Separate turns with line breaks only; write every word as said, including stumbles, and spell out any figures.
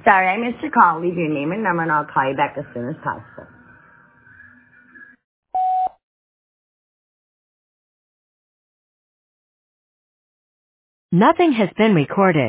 Sorry, I missed your call. Leave your name and number, and I'll call you back as soon as possible.
Nothing has been recorded.